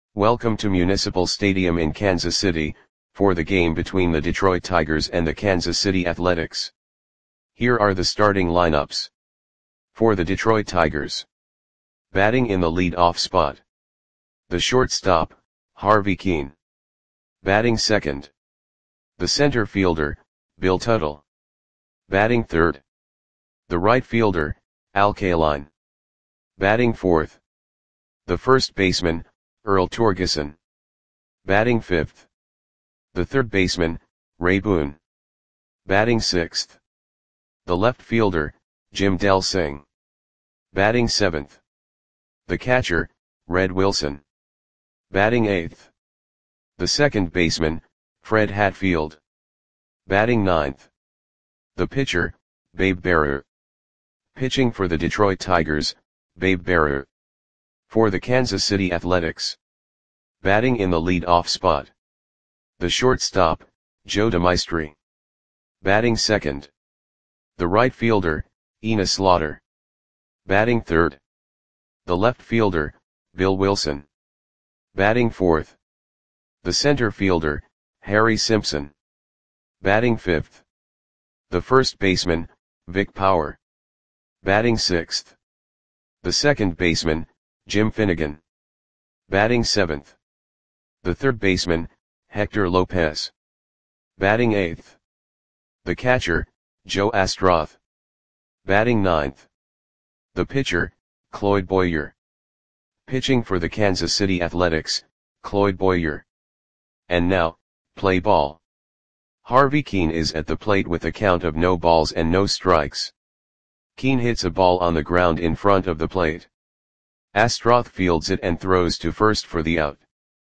Welcome to Municipal Stadium in Kansas City, for the game between the Detroit Tigers and the Kansas City Athletics. Here are the starting lineups. For the Detroit Tigers. Batting in the lead-off spot. The shortstop, Harvey Kuenn. Batting second. The center fielder, Bill Tuttle. Batting third. The right fielder, Al Kaline. Batting fourth. The first baseman, Earl Torgeson. Batting fifth. The third baseman, Ray Boone. Batting sixth. The left fielder, Jim Delsing. Batting seventh. The catcher, Red Wilson. Batting eighth. The second baseman, Fred Hatfield. Batting ninth. The pitcher, Babe Barrow. Pitching for the Detroit Tigers, Babe Barrow. For the Kansas City Athletics. Batting in the lead-off spot. The shortstop, Joe DeMaestri. Batting second. The right fielder, Enos Slaughter. Batting third. The left fielder, Bill Wilson. Batting fourth. The center fielder, Harry Simpson. Batting fifth. The first baseman, Vic Power. Batting sixth. The second baseman, Jim Finnegan. Batting seventh. The third baseman, Hector Lopez. Batting eighth. The catcher, Joe Astroth. Batting ninth. The pitcher, Cloyd Boyer. Pitching for the Kansas City Athletics, Cloyd Boyer. And now, play ball. Harvey Kuenn is at the plate with a count of no balls and no strikes. Kuenn hits a ball on the ground in front of the plate. Astroth fields it and throws to first for the out.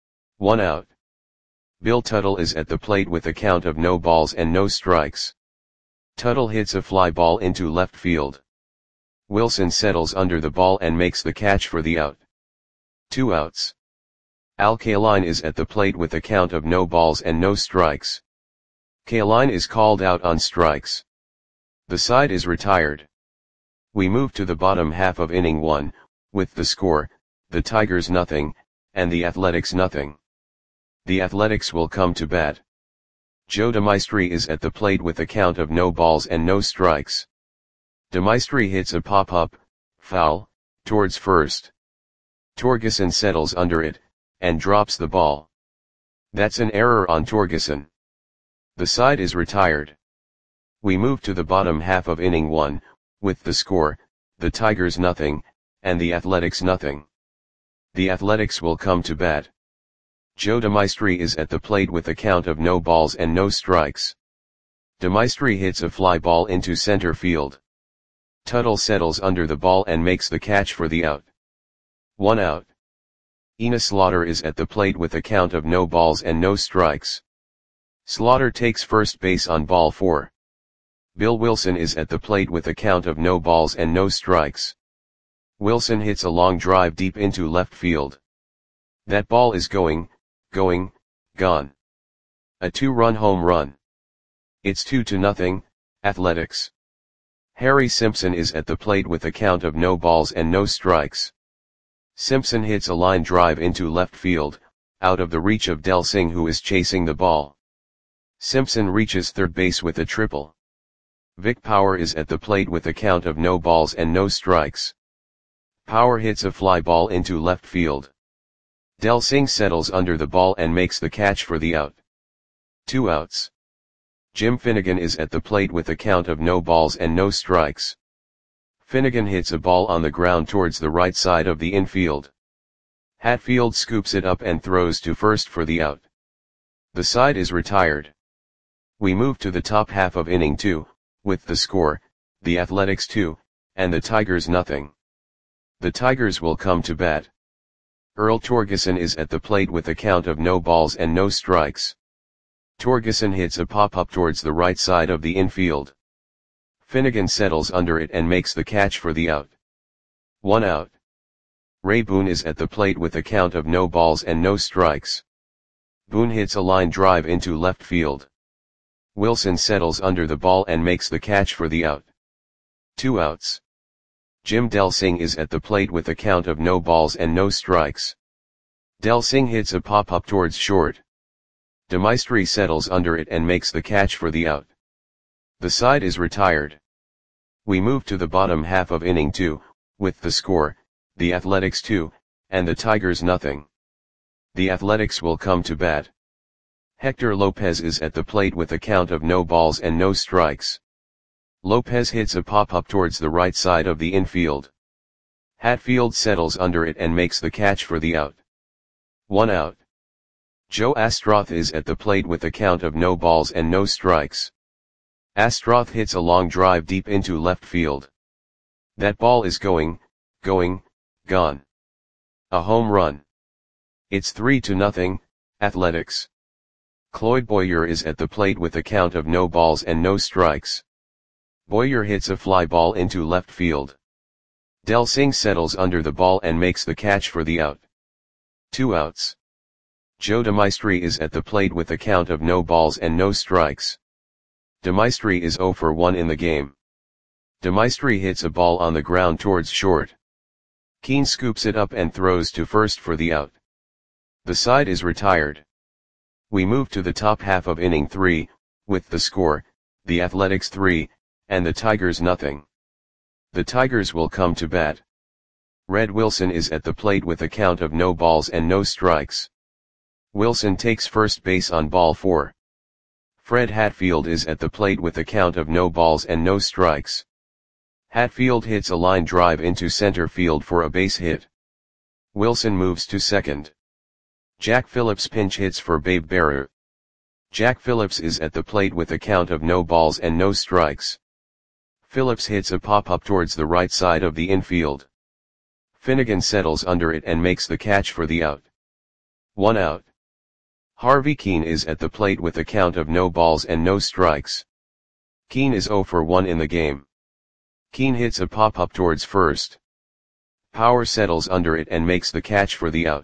1 out. Bill Tuttle is at the plate with a count of no balls and no strikes. Tuttle hits a fly ball into left field. Wilson settles under the ball and makes the catch for the out. 2 outs. Al Kaline is at the plate with a count of no balls and no strikes. Kaline is called out on strikes. The side is retired. We move to the bottom half of inning 1, with the score, the Tigers nothing, and the Athletics nothing. The Athletics will come to bat. Joe DeMaestri is at the plate with a count of no balls and no strikes. DeMaestri hits a pop-up, foul, towards first. Torgeson settles under it, and drops the ball. That's an error on Torgeson. The side is retired. We move to the bottom half of inning 1, with the score, the Tigers nothing, and the Athletics nothing. The Athletics will come to bat. Joe DeMaestri is at the plate with a count of no balls and no strikes. DeMaestri hits a fly ball into center field. Tuttle settles under the ball and makes the catch for the out. 1 out. Enos Slaughter is at the plate with a count of no balls and no strikes. Slaughter takes first base on ball 4. Bill Wilson is at the plate with a count of no balls and no strikes. Wilson hits a long drive deep into left field. That ball is gone. A 2-run home run. It's 2-0, Athletics. Harry Simpson is at the plate with a count of no balls and no strikes. Simpson hits a line drive into left field, out of the reach of Delsing, who is chasing the ball. Simpson reaches third base with a triple. Vic Power is at the plate with a count of no balls and no strikes. Power hits a fly ball into left field. Delsing settles under the ball and makes the catch for the out. 2 outs. Jim Finnegan is at the plate with a count of no balls and no strikes. Finnegan hits a ball on the ground towards the right side of the infield. Hatfield scoops it up and throws to first for the out. The side is retired. We move to the top half of inning 2, with the score, the Athletics 2, and the Tigers nothing. The Tigers will come to bat. Earl Torgeson is at the plate with a count of no balls and no strikes. Torgeson hits a pop-up towards the right side of the infield. Finnegan settles under it and makes the catch for the out. 1 out. Ray Boone is at the plate with a count of no balls and no strikes. Boone hits a line drive into left field. Wilson settles under the ball and makes the catch for the out. 2 outs. Jim Delsing is at the plate with a count of no balls and no strikes. Del Singh hits a pop-up towards short. De Maestri settles under it and makes the catch for the out. The side is retired. We move to the bottom half of inning 2, with the score, the Athletics 2, and the Tigers nothing. The Athletics will come to bat. Hector Lopez is at the plate with a count of no balls and no strikes. Lopez hits a pop-up towards the right side of the infield. Hatfield settles under it and makes the catch for the out. 1 out. Joe Astroth is at the plate with a count of no balls and no strikes. Astroth hits a long drive deep into left field. That ball is gone. A home run. It's 3-0, Athletics. Cloyd Boyer is at the plate with a count of no balls and no strikes. Boyer hits a fly ball into left field. Del Singh settles under the ball and makes the catch for the out. 2 outs. Joe De Maestri is at the plate with a count of no balls and no strikes. De Maestri is 0 for 1 in the game. De Maestri hits a ball on the ground towards short. Keane scoops it up and throws to first for the out. The side is retired. We move to the top half of inning 3, with the score, the Athletics 3, and the Tigers nothing. The Tigers will come to bat. Red Wilson is at the plate with a count of no balls and no strikes. Wilson takes first base on ball 4. Fred Hatfield is at the plate with a count of no balls and no strikes. Hatfield hits a line drive into center field for a base hit. Wilson moves to second. Jack Phillips pinch hits for Babe Bearer. Jack Phillips is at the plate with a count of no balls and no strikes. Phillips hits a pop-up towards the right side of the infield. Finnegan settles under it and makes the catch for the out. 1 out. Harvey Keane is at the plate with a count of no balls and no strikes. Keane is 0 for 1 in the game. Keane hits a pop-up towards first. Power settles under it and makes the catch for the out.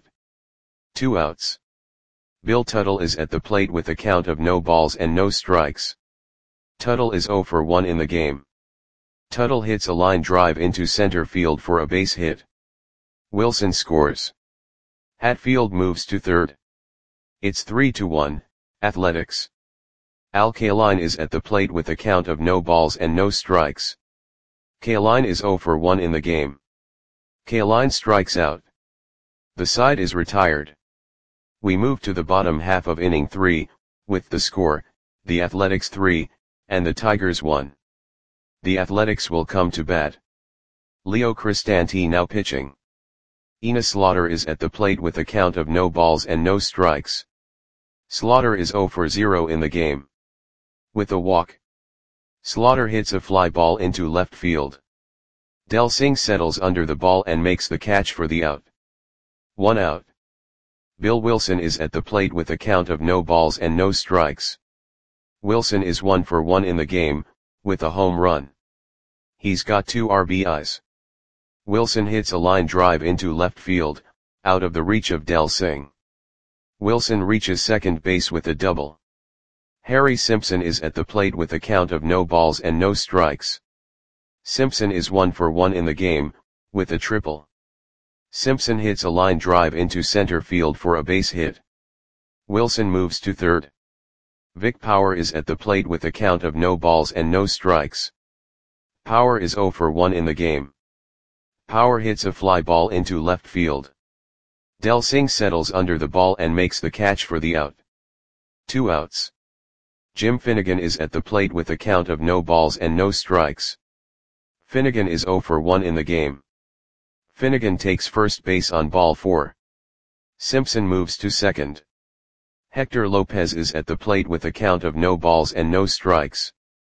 2 outs. Bill Tuttle is at the plate with a count of no balls and no strikes. Tuttle is 0 for 1 in the game. Tuttle hits a line drive into center field for a base hit. Wilson scores. Hatfield moves to third. It's 3-1, Athletics. Al Kaline is at the plate with a count of no balls and no strikes. Kaline is 0 for 1 in the game. Kaline strikes out. The side is retired. We move to the bottom half of inning 3, with the score, the Athletics 3, and the Tigers 1. The Athletics will come to bat. Leo Cristanti now pitching. Enos Slaughter is at the plate with a count of no balls and no strikes. Slaughter is 0 for 0 in the game. With a walk. Slaughter hits a fly ball into left field. Del Singh settles under the ball and makes the catch for the out. 1 out. Bill Wilson is at the plate with a count of no balls and no strikes. Wilson is 1 for 1 in the game, with a home run. He's got 2 RBIs. Wilson hits a line drive into left field, out of the reach of Del Singh. Wilson reaches second base with a double. Harry Simpson is at the plate with a count of no balls and no strikes. Simpson is 1 for 1 in the game, with a triple. Simpson hits a line drive into center field for a base hit. Wilson moves to third. Vic Power is at the plate with a count of no balls and no strikes. Power is 0 for 1 in the game. Power hits a fly ball into left field. Del Singh settles under the ball and makes the catch for the out. 2 outs. Jim Finnegan is at the plate with a count of no balls and no strikes. Finnegan is 0 for 1 in the game. Finnegan takes first base on ball 4. Simpson moves to second. Hector Lopez is at the plate with a count of no balls and no strikes.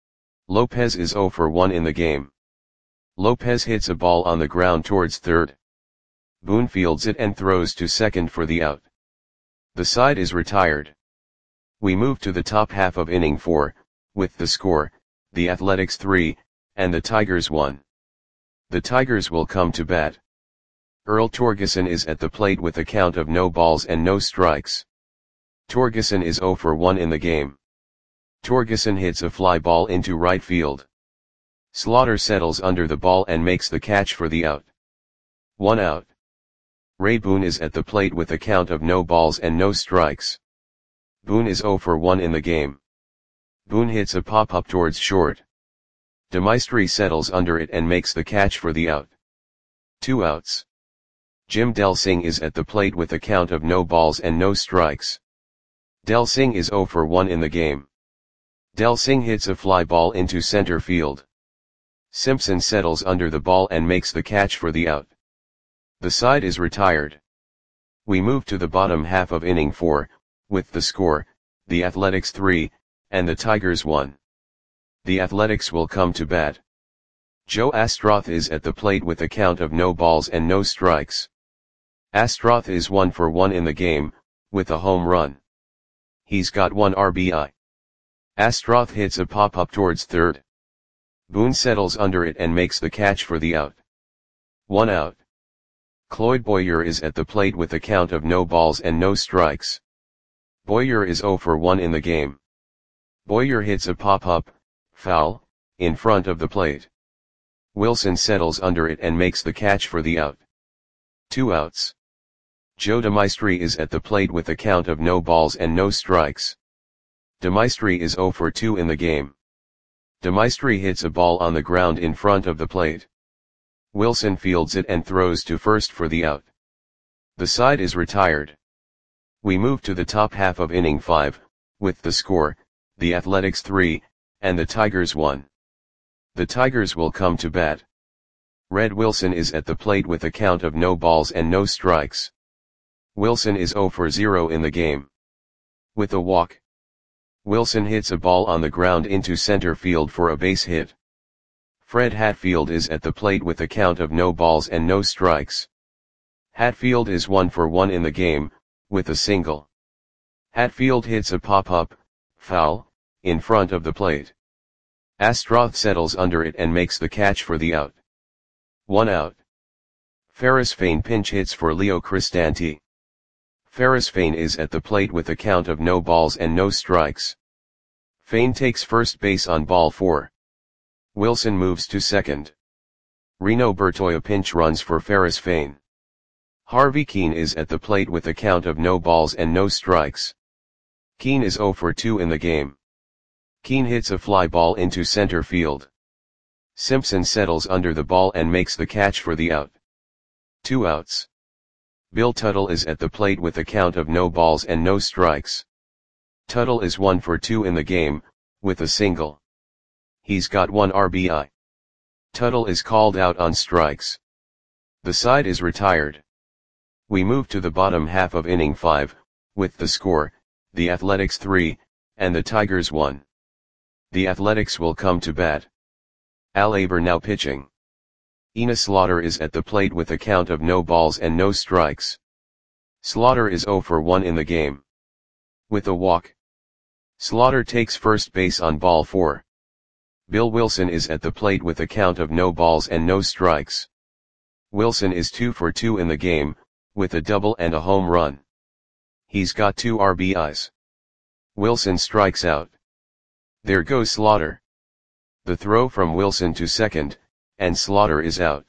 Lopez is 0 for 1 in the game. Lopez hits a ball on the ground towards third. Boone fields it and throws to second for the out. The side is retired. We move to the top half of inning 4, with the score, the Athletics 3, and the Tigers 1. The Tigers will come to bat. Earl Torgeson is at the plate with a count of no balls and no strikes. Torgeson is 0 for 1 in the game. Torgeson hits a fly ball into right field. Slaughter settles under the ball and makes the catch for the out. 1 out. Ray Boone is at the plate with a count of no balls and no strikes. Boone is 0 for 1 in the game. Boone hits a pop-up towards short. De Maestri settles under it and makes the catch for the out. 2 outs. Jim Delsing is at the plate with a count of no balls and no strikes. Delsing is 0 for 1 in the game. Delsing hits a fly ball into center field. Simpson settles under the ball and makes the catch for the out. The side is retired. We move to the bottom half of inning 4, with the score, the Athletics 3, and the Tigers 1. The Athletics will come to bat. Joe Astroth is at the plate with a count of no balls and no strikes. Astroth is 1 for 1 in the game, with a home run. He's got 1 RBI. Astroth hits a pop-up towards third. Boone settles under it and makes the catch for the out. 1 out. Cloyd Boyer is at the plate with a count of no balls and no strikes. Boyer is 0 for 1 in the game. Boyer hits a pop-up, foul, in front of the plate. Wilson settles under it and makes the catch for the out. 2 outs. Joe De Maestri is at the plate with a count of no balls and no strikes. De Maestri is 0 for 2 in the game. De Maestri hits a ball on the ground in front of the plate. Wilson fields it and throws to first for the out. The side is retired. We move to the top half of inning 5, with the score, the Athletics 3, and the Tigers 1. The Tigers will come to bat. Red Wilson is at the plate with a count of no balls and no strikes. Wilson is 0 for 0 in the game. With a walk. Wilson hits a ball on the ground into center field for a base hit. Fred Hatfield is at the plate with a count of no balls and no strikes. Hatfield is 1 for 1 in the game, with a single. Hatfield hits a pop-up, foul, in front of the plate. Astroth settles under it and makes the catch for the out. 1 out. Ferris Fain pinch hits for Leo Cristanti. Ferris Fain is at the plate with a count of no balls and no strikes. Fain takes first base on ball 4. Wilson moves to second. Reno Bertoia pinch runs for Ferris Fain. Harvey Keene is at the plate with a count of no balls and no strikes. Keene is 0 for 2 in the game. Keene hits a fly ball into center field. Simpson settles under the ball and makes the catch for the out. 2 outs. Bill Tuttle is at the plate with a count of no balls and no strikes. Tuttle is 1 for 2 in the game, with a single. He's got 1 RBI. Tuttle is called out on strikes. The side is retired. We move to the bottom half of inning 5, with the score, the Athletics 3, and the Tigers 1. The Athletics will come to bat. Al Aber now pitching. Enos Slaughter is at the plate with a count of no balls and no strikes. Slaughter is 0 for 1 in the game. With a walk. Slaughter takes first base on ball 4. Bill Wilson is at the plate with a count of no balls and no strikes. Wilson is 2 for 2 in the game, with a double and a home run. He's got 2 RBIs. Wilson strikes out. There goes Slaughter. The throw from Wilson to second, and Slaughter is out.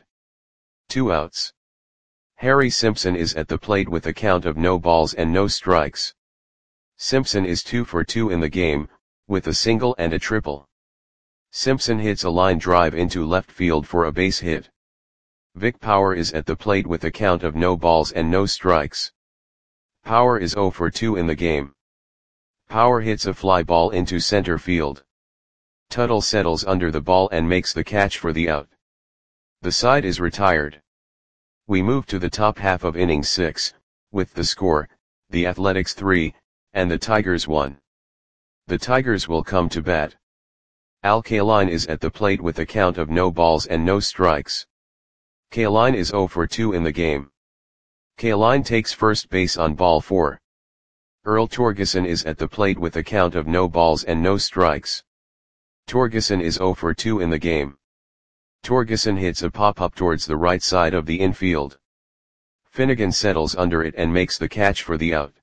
2 outs. Harry Simpson is at the plate with a count of no balls and no strikes. Simpson is 2 for 2 in the game, with a single and a triple. Simpson hits a line drive into left field for a base hit. Vic Power is at the plate with a count of no balls and no strikes. Power is 0 for 2 in the game. Power hits a fly ball into center field. Tuttle settles under the ball and makes the catch for the out. The side is retired. We move to the top half of inning 6, with the score, the Athletics 3, and the Tigers 1. The Tigers will come to bat. Al Kaline is at the plate with a count of no balls and no strikes. Kaline is 0 for 2 in the game. Kaline takes first base on ball 4. Earl Torgeson is at the plate with a count of no balls and no strikes. Torgeson is 0 for 2 in the game. Torgeson hits a pop-up towards the right side of the infield. Finnegan settles under it and makes the catch for the out.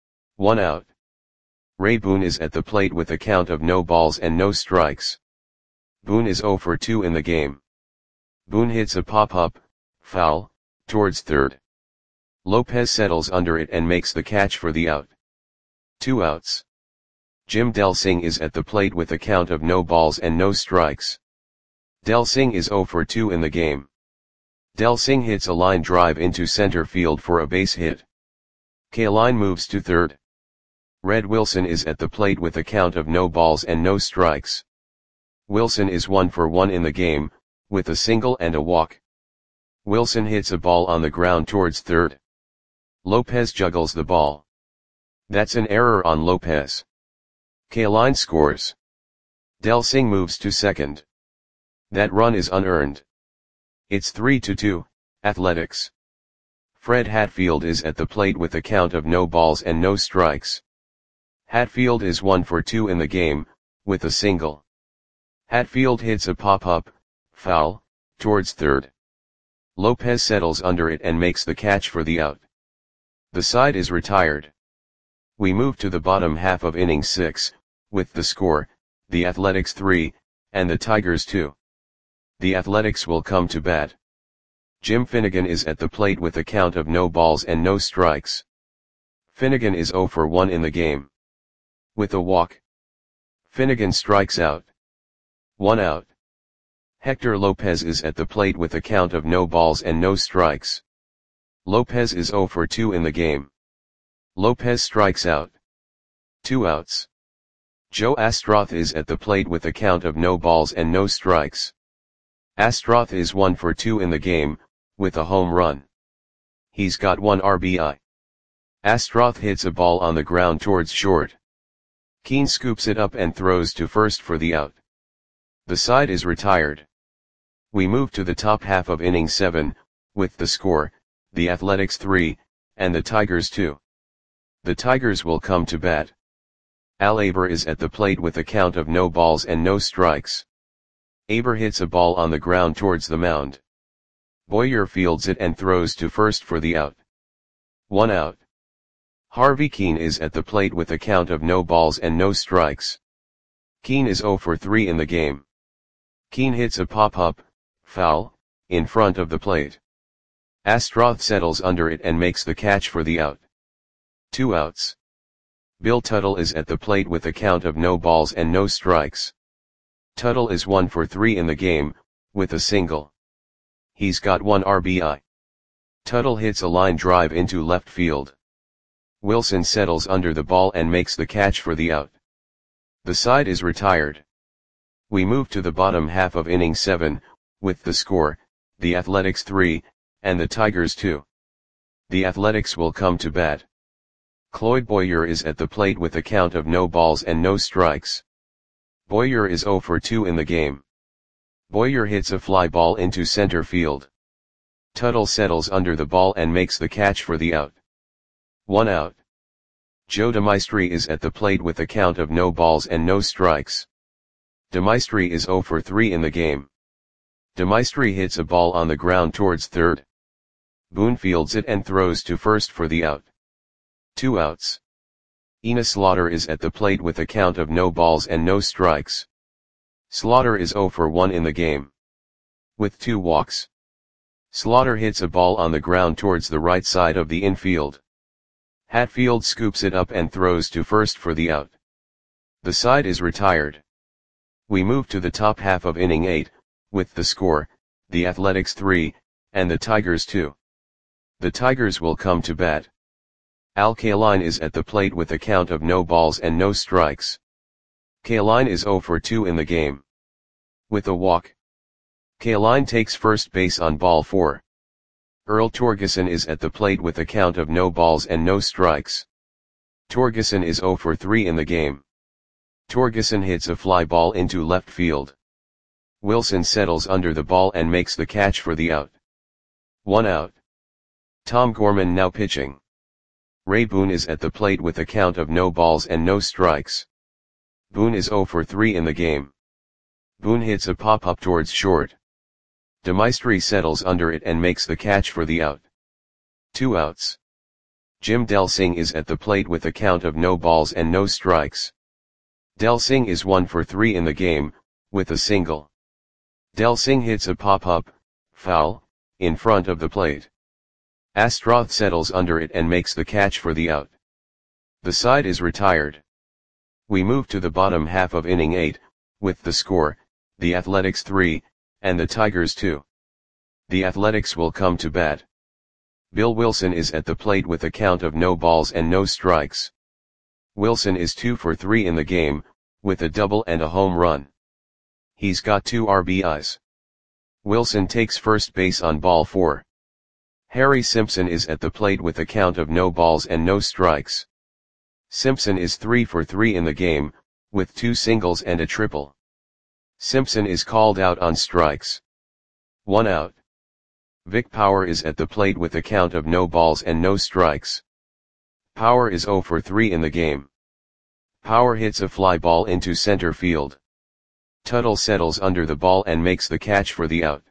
1 out. Ray Boone is at the plate with a count of no balls and no strikes. Boone is 0 for 2 in the game. Boone hits a pop-up, foul, towards third. Lopez settles under it and makes the catch for the out. 2 outs. Jim Del Singh is at the plate with a count of no balls and no strikes. Del Singh is 0 for 2 in the game. Del Singh hits a line drive into center field for a base hit. Kaline moves to third. Red Wilson is at the plate with a count of no balls and no strikes. Wilson is 1 for 1 in the game, with a single and a walk. Wilson hits a ball on the ground towards third. Lopez juggles the ball. That's an error on Lopez. Kaline scores. Del Singh moves to second. That run is unearned. It's 3-2, Athletics. Fred Hatfield is at the plate with a count of no balls and no strikes. Hatfield is 1 for 2 in the game, with a single. Hatfield hits a pop-up, foul, towards third. Lopez settles under it and makes the catch for the out. The side is retired. We move to the bottom half of inning 6, with the score, the Athletics 3, and the Tigers 2. The Athletics will come to bat. Jim Finnegan is at the plate with a count of no balls and no strikes. Finnegan is 0 for 1 in the game. With a walk. Finnegan strikes out. 1 out. Hector Lopez is at the plate with a count of no balls and no strikes. Lopez is 0 for 2 in the game. Lopez strikes out. 2 outs. Joe Astroth is at the plate with a count of no balls and no strikes. Astroth is 1 for 2 in the game, with a home run. He's got 1 RBI. Astroth hits a ball on the ground towards short. Keane scoops it up and throws to first for the out. The side is retired. We move to the top half of inning 7, with the score, the Athletics 3, and the Tigers 2. The Tigers will come to bat. Al Aber is at the plate with a count of no balls and no strikes. Aber hits a ball on the ground towards the mound. Boyer fields it and throws to first for the out. 1 out. Harvey Keane is at the plate with a count of no balls and no strikes. Keane is 0 for 3 in the game. Keane hits a pop-up, foul, in front of the plate. Astroth settles under it and makes the catch for the out. 2 outs. Bill Tuttle is at the plate with a count of no balls and no strikes. Tuttle is 1 for 3 in the game, with a single. He's got 1 RBI. Tuttle hits a line drive into left field. Wilson settles under the ball and makes the catch for the out. The side is retired. We move to the bottom half of inning 7, with the score, the Athletics 3, and the Tigers 2. The Athletics will come to bat. Cloyd Boyer is at the plate with a count of no balls and no strikes. Boyer is 0 for 2 in the game. Boyer hits a fly ball into center field. Tuttle settles under the ball and makes the catch for the out. 1 out. Joe DeMaestri is at the plate with a count of no balls and no strikes. DeMaestri is 0 for 3 in the game. DeMaestri hits a ball on the ground towards third. Boone fields it and throws to first for the out. 2 outs. Ina Slaughter is at the plate with a count of no balls and no strikes. Slaughter is 0 for 1 in the game. With 2 walks. Slaughter hits a ball on the ground towards the right side of the infield. Hatfield scoops it up and throws to first for the out. The side is retired. We move to the top half of inning 8, with the score, the Athletics 3, and the Tigers 2. The Tigers will come to bat. Al Kaline is at the plate with a count of no balls and no strikes. Kaline is 0 for 2 in the game. With a walk. Kaline takes first base on ball 4. Earl Torgeson is at the plate with a count of no balls and no strikes. Torgeson is 0 for 3 in the game. Torgeson hits a fly ball into left field. Wilson settles under the ball and makes the catch for the out. 1 out. Tom Gorman now pitching. Ray Boone is at the plate with a count of no balls and no strikes. Boone is 0 for 3 in the game. Boone hits a pop-up towards short. DeMaestri settles under it and makes the catch for the out. 2 outs. Jim Del Singh is at the plate with a count of no balls and no strikes. Del Singh is 1 for 3 in the game, with a single. Del Singh hits a pop-up, foul, in front of the plate. Astroth settles under it and makes the catch for the out. The side is retired. We move to the bottom half of inning 8, with the score, the Athletics 3, and the Tigers 2. The Athletics will come to bat. Bill Wilson is at the plate with a count of no balls and no strikes. Wilson is 2 for 3 in the game, with a double and a home run. He's got 2 RBIs. Wilson takes first base on ball 4. Harry Simpson is at the plate with a count of no balls and no strikes. Simpson is 3 for 3 in the game, with 2 singles and a triple. Simpson is called out on strikes. 1 out. Vic Power is at the plate with a count of no balls and no strikes. Power is 0 for 3 in the game. Power hits a fly ball into center field. Tuttle settles under the ball and makes the catch for the out.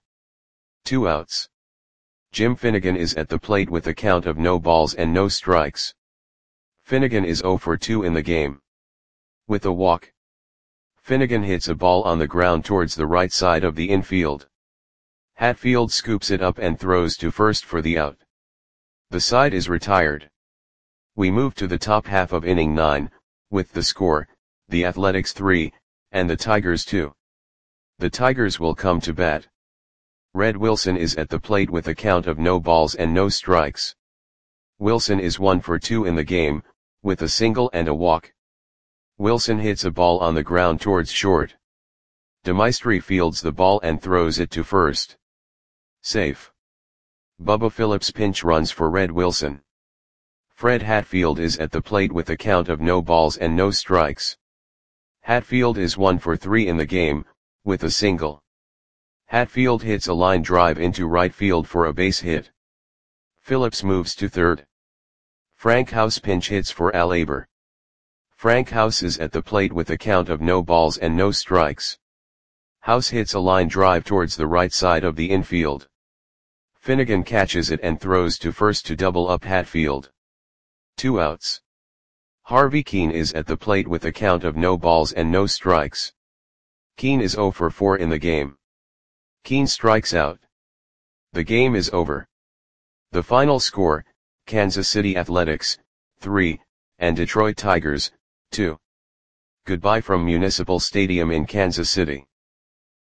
2 outs. Jim Finnegan is at the plate with a count of no balls and no strikes. Finnegan is 0 for 2 in the game. With a walk. Finnegan hits a ball on the ground towards the right side of the infield. Hatfield scoops it up and throws to first for the out. The side is retired. We move to the top half of inning 9, with the score, the Athletics 3, and the Tigers 2. The Tigers will come to bat. Red Wilson is at the plate with a count of no balls and no strikes. Wilson is 1 for 2 in the game, with a single and a walk. Wilson hits a ball on the ground towards short. DeMaestri fields the ball and throws it to first. Safe. Bubba Phillips pinch runs for Red Wilson. Fred Hatfield is at the plate with a count of no balls and no strikes. Hatfield is 1 for 3 in the game, with a single. Hatfield hits a line drive into right field for a base hit. Phillips moves to third. Frank House pinch hits for Al Aber. Frank House is at the plate with a count of no balls and no strikes. House hits a line drive towards the right side of the infield. Finnegan catches it and throws to first to double up Hatfield. 2 outs. Harvey Keene is at the plate with a count of no balls and no strikes. Keene is 0 for 4 in the game. Keene strikes out. The game is over. The final score, Kansas City Athletics, 3, and Detroit Tigers, 2. Goodbye from Municipal Stadium in Kansas City.